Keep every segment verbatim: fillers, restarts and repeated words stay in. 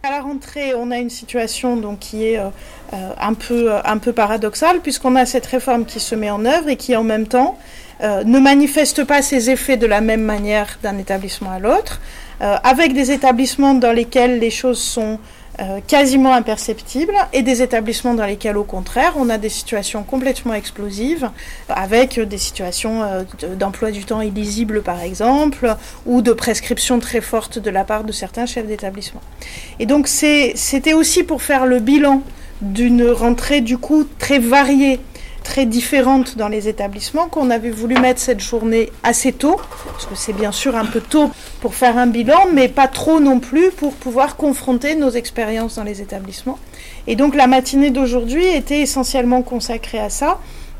À la rentrée, on a une situation donc, qui est euh, un peu, un peu paradoxale, puisqu'on a cette réforme qui se met en œuvre et qui, en même temps, euh, ne manifeste pas ses effets de la même manière d'un établissement à l'autre, euh, avec des établissements dans lesquels les choses sont euh, quasiment imperceptibles et des établissements dans lesquels, au contraire, on a des situations complètement explosives, avec des situations euh, d'emploi du temps illisible, par exemple, ou de prescription très forte de la part de certains chefs d'établissement. Et donc, c'est, c'était aussi pour faire le bilan d'une rentrée, du coup, très variée, très différente dans les établissements, qu'on avait voulu mettre cette journée assez tôt, parce que c'est bien sûr un peu tôt pour faire un bilan, mais pas trop non plus pour pouvoir confronter nos expériences dans les établissements. Et donc la matinée d'aujourd'hui était essentiellement consacrée à ça,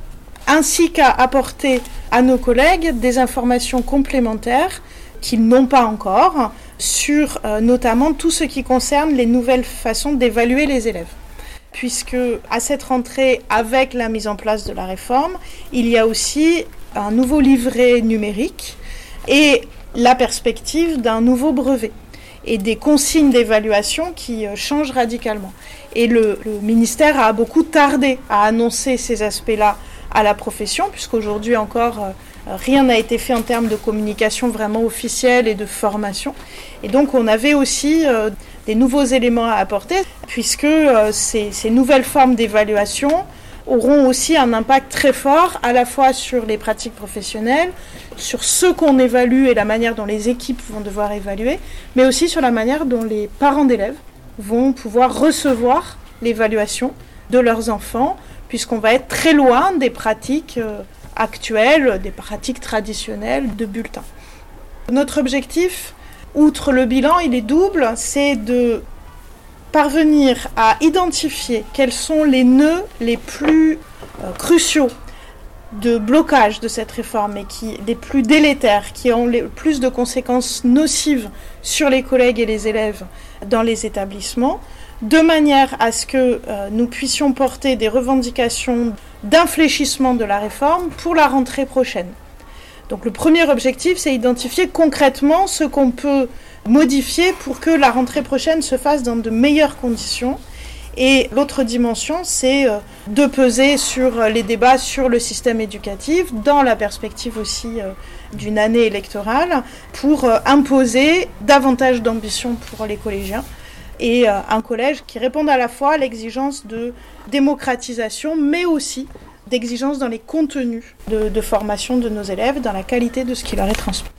ainsi qu'à apporter à nos collègues des informations complémentaires qu'ils n'ont pas encore, sur euh, notamment tout ce qui concerne les nouvelles façons d'évaluer les élèves. Puisque à cette rentrée, avec la mise en place de la réforme, il y a aussi un nouveau livret numérique et la perspective d'un nouveau brevet et des consignes d'évaluation qui changent radicalement. Et le, le ministère a beaucoup tardé à annoncer ces aspects-là à la profession, puisqu'aujourd'hui encore, euh, rien n'a été fait en termes de communication vraiment officielle et de formation. Et donc on avait aussi euh, des nouveaux éléments à apporter, puisque euh, ces, ces nouvelles formes d'évaluation auront aussi un impact très fort à la fois sur les pratiques professionnelles, sur ce qu'on évalue et la manière dont les équipes vont devoir évaluer, mais aussi sur la manière dont les parents d'élèves vont pouvoir recevoir l'évaluation de leurs enfants, puisqu'on va être très loin des pratiques euh, actuelles, des pratiques traditionnelles de bulletins. Notre objectif, outre le bilan, il est double, c'est de parvenir à identifier quels sont les nœuds les plus euh, cruciaux de blocage de cette réforme et qui, les plus délétères, qui ont le plus de conséquences nocives sur les collègues et les élèves dans les établissements, de manière à ce que euh, nous puissions porter des revendications d'infléchissement de la réforme pour la rentrée prochaine. Donc le premier objectif, c'est identifier concrètement ce qu'on peut modifier pour que la rentrée prochaine se fasse dans de meilleures conditions. Et l'autre dimension, c'est euh, de peser sur les débats sur le système éducatif, dans la perspective aussi euh, d'une année électorale, pour euh, imposer davantage d'ambition pour les collégiens. Et euh, un collège qui réponde à la fois à l'exigence de démocratisation, mais aussi d'exigence dans les contenus de, de formation de nos élèves, dans la qualité de ce qui leur est transmis.